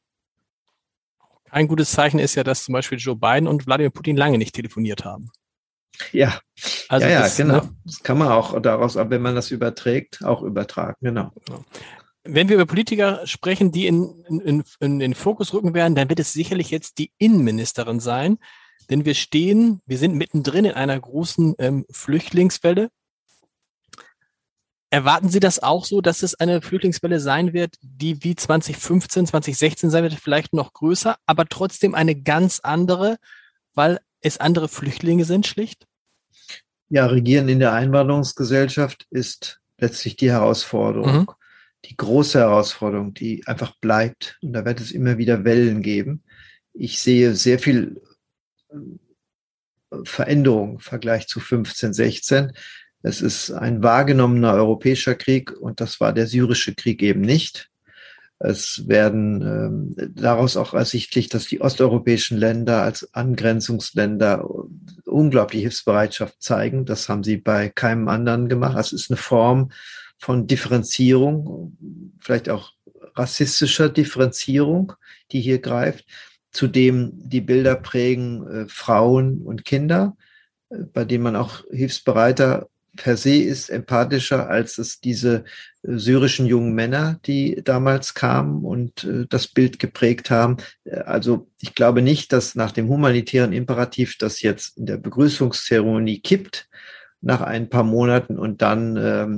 Ein gutes Zeichen ist ja, dass zum Beispiel Joe Biden und Wladimir Putin lange nicht telefoniert haben. Ja, also ja, genau. Das kann man auch daraus, wenn man das überträgt, auch übertragen, genau. Wenn wir über Politiker sprechen, die in den Fokus rücken werden, dann wird es sicherlich jetzt die Innenministerin sein, denn wir sind mittendrin in einer großen Flüchtlingswelle. Erwarten Sie das auch so, dass es eine Flüchtlingswelle sein wird, die wie 2015, 2016 sein wird, vielleicht noch größer, aber trotzdem eine ganz andere, weil es andere Flüchtlinge sind, schlicht? Ja, Regieren in der Einwanderungsgesellschaft ist letztlich die Herausforderung, die große Herausforderung, die einfach bleibt. Und da wird es immer wieder Wellen geben. Ich sehe sehr viel Veränderung im Vergleich zu 15, 16. Es ist ein wahrgenommener europäischer Krieg und das war der syrische Krieg eben nicht. Es werden daraus auch ersichtlich, dass die osteuropäischen Länder als Angrenzungsländer unglaubliche Hilfsbereitschaft zeigen. Das haben sie bei keinem anderen gemacht. Es ist eine Form von Differenzierung, vielleicht auch rassistischer Differenzierung, die hier greift. Zudem die Bilder prägen Frauen und Kinder, bei denen man auch hilfsbereiter per se ist, empathischer als es diese syrischen jungen Männer, die damals kamen und das Bild geprägt haben. Also ich glaube nicht, dass nach dem humanitären Imperativ das jetzt in der Begrüßungszeremonie kippt, nach ein paar Monaten und dann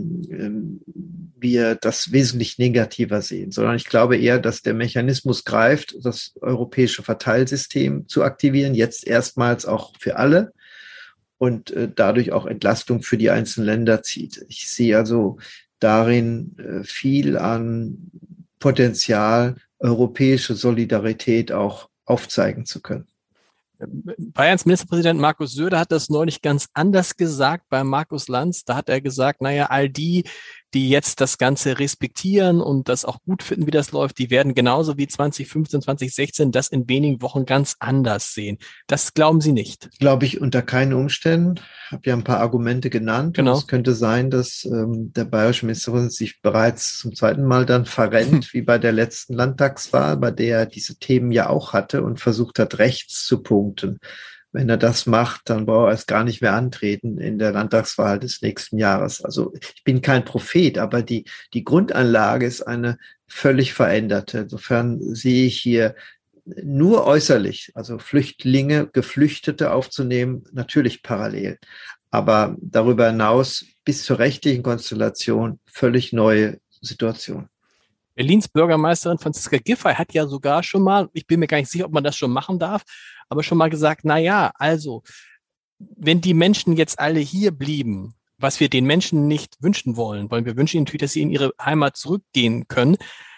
wir das wesentlich negativer sehen, sondern ich glaube eher, dass der Mechanismus greift, das europäische Verteilsystem zu aktivieren, jetzt erstmals auch für alle und dadurch auch Entlastung für die einzelnen Länder zieht. Ich sehe also darin viel an Potenzial, europäische Solidarität auch aufzeigen zu können. Bayerns Ministerpräsident Markus Söder hat das neulich ganz anders gesagt bei Markus Lanz. Da hat er gesagt, naja, all die jetzt das Ganze respektieren und das auch gut finden, wie das läuft, die werden genauso wie 2015, 2016 das in wenigen Wochen ganz anders sehen. Das glauben Sie nicht? Glaube ich unter keinen Umständen. Ich habe ja ein paar Argumente genannt. Genau. Und es könnte sein, dass der bayerische Ministerpräsident sich bereits zum zweiten Mal dann verrennt, wie bei der letzten Landtagswahl, bei der er diese Themen ja auch hatte und versucht hat, rechts zu punkten. Wenn er das macht, dann braucht er es gar nicht mehr antreten in der Landtagswahl des nächsten Jahres. Also ich bin kein Prophet, aber die Grundanlage ist eine völlig veränderte. Insofern sehe ich hier nur äußerlich, also Flüchtlinge, Geflüchtete aufzunehmen, natürlich parallel. Aber darüber hinaus bis zur rechtlichen Konstellation völlig neue Situation. Berlins Bürgermeisterin Franziska Giffey hat ja sogar schon mal, ich bin mir gar nicht sicher, ob man das schon machen darf, aber schon mal gesagt, na ja, also, wenn die Menschen jetzt alle hier blieben, was wir den Menschen nicht wünschen wollen, weil wir wünschen ihnen natürlich, dass sie in ihre Heimat zurückgehen können,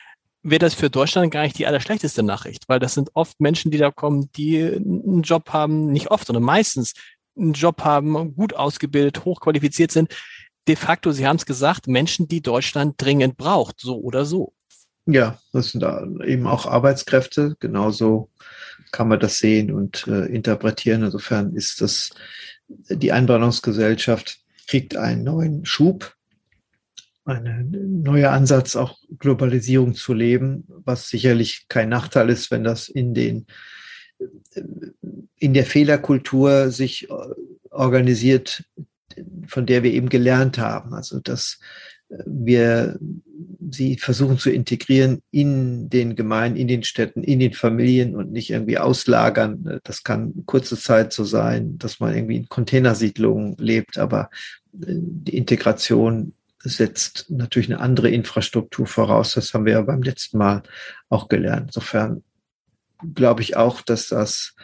wäre das für Deutschland gar nicht die allerschlechteste Nachricht, weil das sind oft Menschen, die da kommen, die einen Job haben, nicht oft, sondern meistens einen Job haben, gut ausgebildet, hochqualifiziert sind. De facto, Sie haben es gesagt, Menschen, die Deutschland dringend braucht, so oder so. Ja, das sind da eben auch Arbeitskräfte. Genauso kann man das sehen und interpretieren. Insofern ist das, die Einwanderungsgesellschaft kriegt einen neuen Schub, ein neuer Ansatz, auch Globalisierung zu leben, was sicherlich kein Nachteil ist, wenn das in der Fehlerkultur sich organisiert, von der wir eben gelernt haben. Also, dass wir sie versuchen zu integrieren in den Gemeinden, in den Städten, in den Familien und nicht irgendwie auslagern. Das kann kurze Zeit so sein, dass man irgendwie in Containersiedlungen lebt, aber die Integration setzt natürlich eine andere Infrastruktur voraus. Das haben wir ja beim letzten Mal auch gelernt. Insofern glaube ich auch, dass das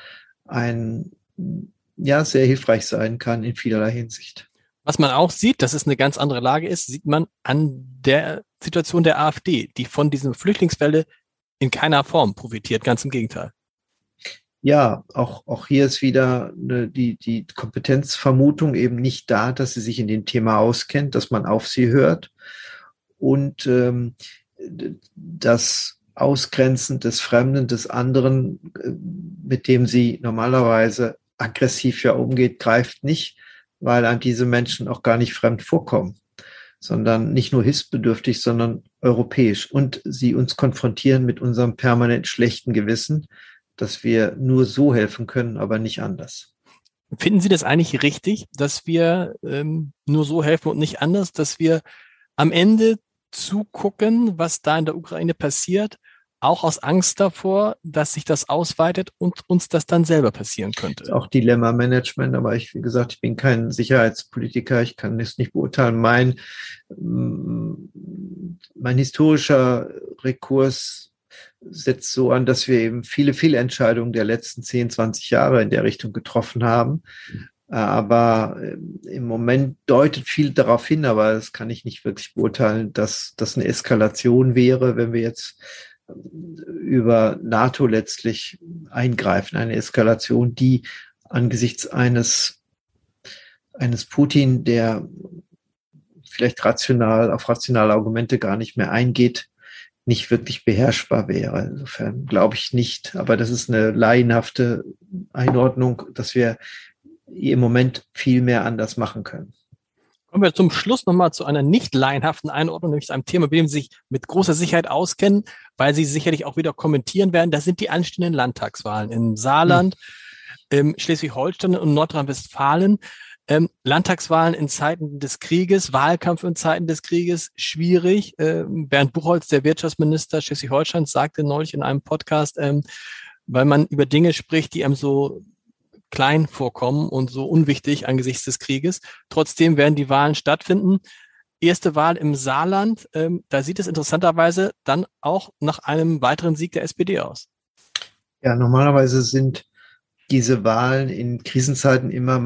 sehr hilfreich sein kann in vielerlei Hinsicht. Was man auch sieht, dass es eine ganz andere Lage ist, sieht man an der Situation der AfD, die von diesen Flüchtlingswelle in keiner Form profitiert, ganz im Gegenteil. Ja, auch hier ist wieder die Kompetenzvermutung eben nicht da, dass sie sich in dem Thema auskennt, dass man auf sie hört und das Ausgrenzen des Fremden, des anderen, mit dem sie normalerweise aggressiv ja umgeht, greift nicht, weil einem diese Menschen auch gar nicht fremd vorkommen, sondern nicht nur hilfsbedürftig, sondern europäisch. Und sie uns konfrontieren mit unserem permanent schlechten Gewissen, dass wir nur so helfen können, aber nicht anders. Finden Sie das eigentlich richtig, dass wir nur so helfen und nicht anders, dass wir am Ende zugucken, was da in der Ukraine passiert, auch aus Angst davor, dass sich das ausweitet und uns das dann selber passieren könnte? Auch Dilemma-Management, aber wie gesagt, ich bin kein Sicherheitspolitiker, ich kann es nicht beurteilen. Mein historischer Rekurs setzt so an, dass wir eben viele Fehlentscheidungen der letzten 10, 20 Jahre in der Richtung getroffen haben. Aber im Moment deutet viel darauf hin, aber das kann ich nicht wirklich beurteilen, dass das eine Eskalation wäre, wenn wir jetzt über NATO letztlich eingreifen. Eine Eskalation, die angesichts eines Putin, der vielleicht auf rationale Argumente gar nicht mehr eingeht, nicht wirklich beherrschbar wäre. Insofern glaube ich nicht. Aber das ist eine laienhafte Einordnung, dass wir im Moment viel mehr anders machen können. Kommen wir zum Schluss nochmal zu einer nicht laienhaften Einordnung, nämlich zu einem Thema, bei dem Sie sich mit großer Sicherheit auskennen, weil Sie sicherlich auch wieder kommentieren werden. Das sind die anstehenden Landtagswahlen im Saarland, Schleswig-Holstein und Nordrhein-Westfalen. Landtagswahlen in Zeiten des Krieges, Wahlkampf in Zeiten des Krieges, schwierig. Bernd Buchholz, der Wirtschaftsminister Schleswig-Holsteins, sagte neulich in einem Podcast, weil man über Dinge spricht, die einem so klein vorkommen und so unwichtig angesichts des Krieges. Trotzdem werden die Wahlen stattfinden. Erste Wahl im Saarland, da sieht es interessanterweise dann auch nach einem weiteren Sieg der SPD aus. Ja, normalerweise sind diese Wahlen in Krisenzeiten immer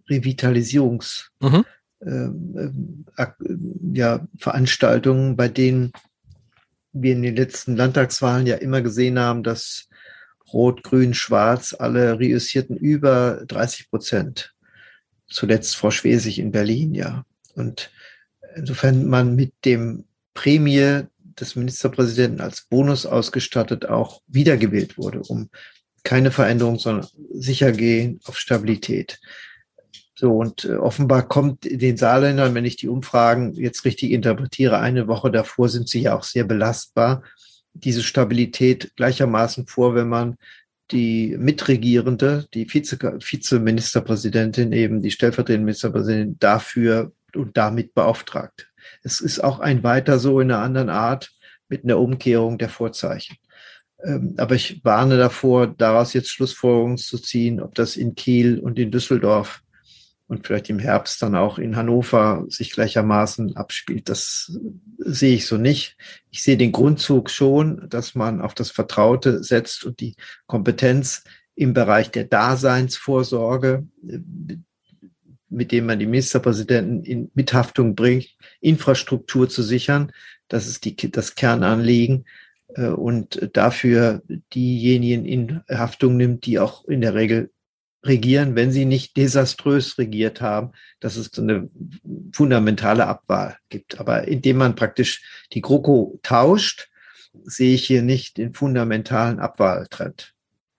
Veranstaltungen, bei denen wir in den letzten Landtagswahlen ja immer gesehen haben, dass Rot, Grün, Schwarz alle reüssierten über 30%. Zuletzt Frau Schwesig in Berlin, ja. Und insofern man mit dem Prämie des Ministerpräsidenten als Bonus ausgestattet auch wiedergewählt wurde, um keine Veränderung, sondern sicher gehen auf Stabilität. So, und offenbar kommt den Saarländern, wenn ich die Umfragen jetzt richtig interpretiere, eine Woche davor sind sie ja auch sehr belastbar, diese Stabilität gleichermaßen vor, wenn man die Mitregierende, die Vizeministerpräsidentin, eben die stellvertretende Ministerpräsidentin dafür und damit beauftragt. Es ist auch ein Weiter so in einer anderen Art mit einer Umkehrung der Vorzeichen. Aber ich warne davor, daraus jetzt Schlussfolgerungen zu ziehen, ob das in Kiel und in Düsseldorf und vielleicht im Herbst dann auch in Hannover sich gleichermaßen abspielt. Das sehe ich so nicht. Ich sehe den Grundzug schon, dass man auf das Vertraute setzt und die Kompetenz im Bereich der Daseinsvorsorge, mit dem man die Ministerpräsidenten in Mithaftung bringt, Infrastruktur zu sichern. Das ist das Kernanliegen. und dafür diejenigen in Haftung nimmt, die auch in der Regel regieren, wenn sie nicht desaströs regiert haben, dass es so eine fundamentale Abwahl gibt. Aber indem man praktisch die GroKo tauscht, sehe ich hier nicht den fundamentalen Abwahltrend.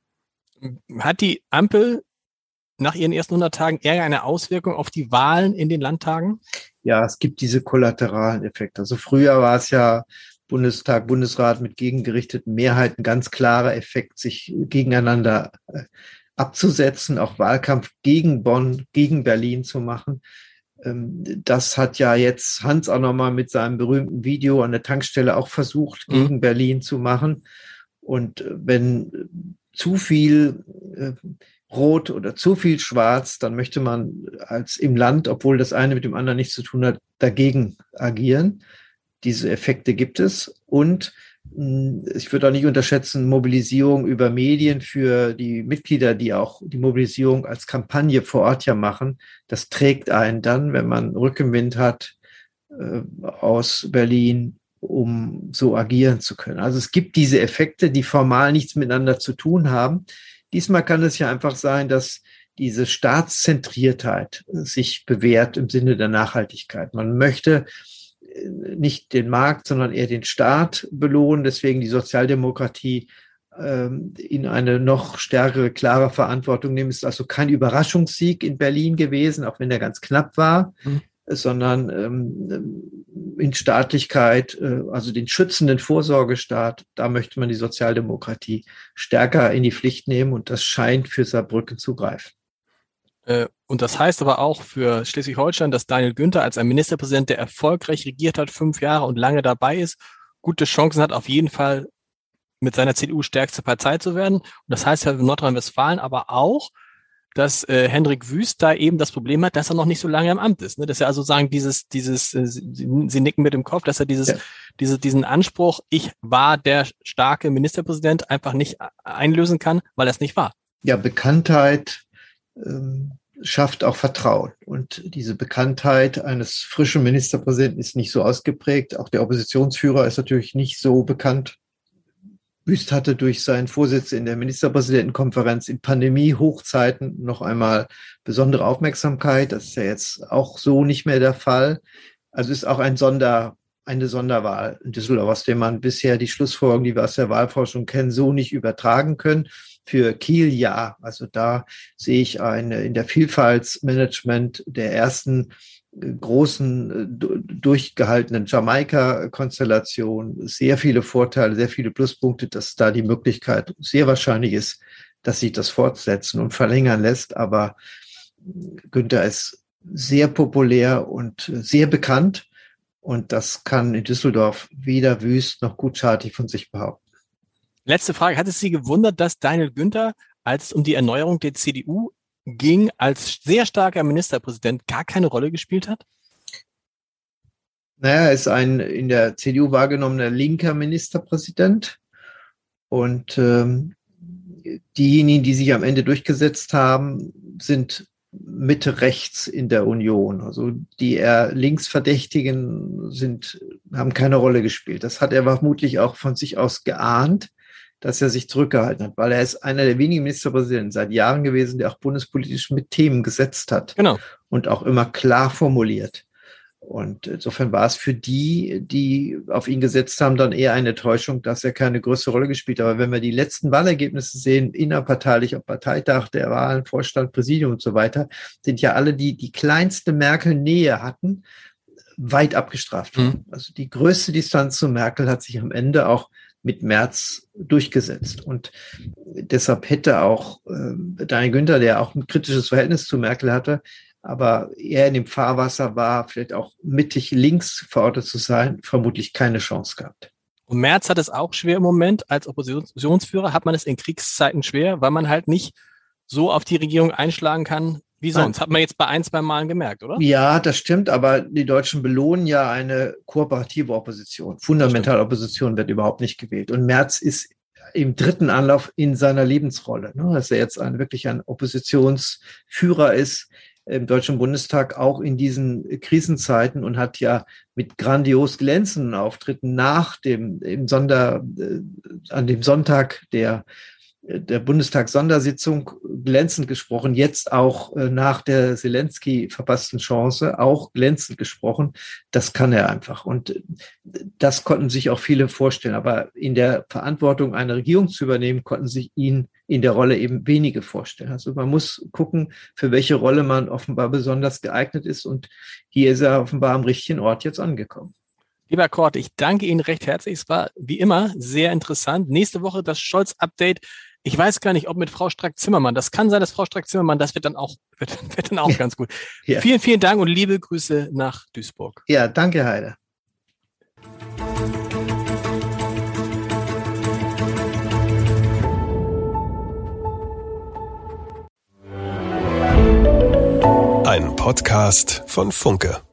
Hat die Ampel nach ihren ersten 100 Tagen eher eine Auswirkung auf die Wahlen in den Landtagen? Ja, es gibt diese kollateralen Effekte. Also früher war es ja Bundestag, Bundesrat mit gegengerichteten Mehrheiten ganz klarer Effekt, sich gegeneinander abzusetzen, auch Wahlkampf gegen Bonn, gegen Berlin zu machen. Das hat ja jetzt Hans auch nochmal mit seinem berühmten Video an der Tankstelle auch versucht, gegen Berlin zu machen. Und wenn zu viel Rot oder zu viel Schwarz, dann möchte man als im Land, obwohl das eine mit dem anderen nichts zu tun hat, dagegen agieren. Diese Effekte gibt es. Und ich würde auch nicht unterschätzen, Mobilisierung über Medien für die Mitglieder, die auch die Mobilisierung als Kampagne vor Ort ja machen. Das trägt einen dann, wenn man Rückenwind hat aus Berlin, um so agieren zu können. Also es gibt diese Effekte, die formal nichts miteinander zu tun haben. Diesmal kann es ja einfach sein, dass diese Staatszentriertheit sich bewährt im Sinne der Nachhaltigkeit. Man möchte nicht den Markt, sondern eher den Staat belohnen. Deswegen die Sozialdemokratie in eine noch stärkere, klare Verantwortung nehmen. Es ist also kein Überraschungssieg in Berlin gewesen, auch wenn der ganz knapp war, sondern in Staatlichkeit, also den schützenden Vorsorgestaat, da möchte man die Sozialdemokratie stärker in die Pflicht nehmen und das scheint für Saarbrücken zu greifen. Und das heißt aber auch für Schleswig-Holstein, dass Daniel Günther als ein Ministerpräsident, der erfolgreich regiert hat, 5 Jahre und lange dabei ist, gute Chancen hat, auf jeden Fall mit seiner CDU stärkste Partei zu werden. Und das heißt ja für Nordrhein-Westfalen aber auch, dass Hendrik Wüst da eben das Problem hat, dass er noch nicht so lange im Amt ist. Ne? Dass er also sagen, Sie nicken mit dem Kopf, dass er diesen Anspruch, ich war der starke Ministerpräsident, einfach nicht einlösen kann, weil er es nicht war. Ja, Bekanntheit schafft auch Vertrauen. Und diese Bekanntheit eines frischen Ministerpräsidenten ist nicht so ausgeprägt. Auch der Oppositionsführer ist natürlich nicht so bekannt. Wüst hatte durch seinen Vorsitz in der Ministerpräsidentenkonferenz in Pandemie-Hochzeiten noch einmal besondere Aufmerksamkeit. Das ist ja jetzt auch so nicht mehr der Fall. Also ist auch eine Sonderwahl in Düsseldorf, aus der man bisher die Schlussfolgerungen, die wir aus der Wahlforschung kennen, so nicht übertragen können. Für Kiel ja. Also da sehe ich in der Vielfaltsmanagement der ersten großen, durchgehaltenen Jamaika-Konstellation sehr viele Vorteile, sehr viele Pluspunkte, dass da die Möglichkeit sehr wahrscheinlich ist, dass sich das fortsetzen und verlängern lässt. Aber Günther ist sehr populär und sehr bekannt und das kann in Düsseldorf weder Wüst noch Gutschaty von sich behaupten. Letzte Frage. Hat es Sie gewundert, dass Daniel Günther, als es um die Erneuerung der CDU ging, als sehr starker Ministerpräsident gar keine Rolle gespielt hat? Naja, er ist ein in der CDU wahrgenommener linker Ministerpräsident. Und diejenigen, die sich am Ende durchgesetzt haben, sind Mitte rechts in der Union. Also die eher Linksverdächtigen haben keine Rolle gespielt. Das hat er vermutlich auch von sich aus geahnt, dass er sich zurückgehalten hat, weil er ist einer der wenigen Ministerpräsidenten seit Jahren gewesen, der auch bundespolitisch mit Themen gesetzt hat. Genau. Und auch immer klar formuliert. Und insofern war es für die auf ihn gesetzt haben, dann eher eine Täuschung, dass er keine größere Rolle gespielt hat. Aber wenn wir die letzten Wahlergebnisse sehen, innerparteilich, auf Parteitag, der Wahlen, Vorstand, Präsidium und so weiter, sind ja alle, die kleinste Merkel-Nähe hatten, weit abgestraft worden. Also die größte Distanz zu Merkel hat sich am Ende auch mit Merz durchgesetzt. Und deshalb hätte auch Daniel Günther, der auch ein kritisches Verhältnis zu Merkel hatte, aber er in dem Fahrwasser war, vielleicht auch mittig links verortet zu sein, vermutlich keine Chance gehabt. Und Merz hat es auch schwer im Moment. Als Oppositionsführer hat man es in Kriegszeiten schwer, weil man halt nicht so auf die Regierung einschlagen kann wie sonst. Hat man jetzt bei 2 Malen gemerkt, oder? Ja, das stimmt, aber die Deutschen belohnen ja eine kooperative Opposition. Fundamentale Opposition wird überhaupt nicht gewählt. Und Merz ist im 3. Anlauf in seiner Lebensrolle, dass er jetzt wirklich ein Oppositionsführer ist, im Deutschen Bundestag auch in diesen Krisenzeiten und hat ja mit grandios glänzenden Auftritten an dem Sonntag der Bundestagssondersitzung glänzend gesprochen, jetzt auch nach der Zelensky verpassten Chance auch glänzend gesprochen. Das kann er einfach. Und das konnten sich auch viele vorstellen. Aber in der Verantwortung, eine Regierung zu übernehmen, konnten sich ihn in der Rolle eben wenige vorstellen. Also man muss gucken, für welche Rolle man offenbar besonders geeignet ist. Und hier ist er offenbar am richtigen Ort jetzt angekommen. Lieber Kort, ich danke Ihnen recht herzlich. Es war wie immer sehr interessant. Nächste Woche das Scholz-Update. Ich weiß gar nicht, ob mit Frau Strack-Zimmermann. Das kann sein, dass Frau Strack-Zimmermann, das wird dann auch ganz gut. Ja. Vielen, vielen Dank und liebe Grüße nach Duisburg. Ja, danke, Heide. Ein Podcast von Funke.